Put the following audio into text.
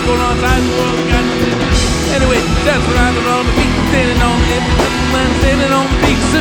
going on outside the world. Anyway, that's what I'm